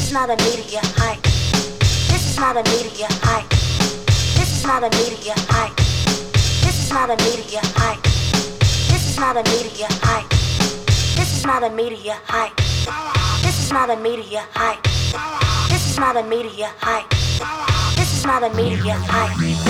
is not a media hype. This is not a media hype. This is not a media hype. This is not a media hype. This is not a media hype. This is not a media hype. This is not a media hype. This is not a media hype. This is not a media hype.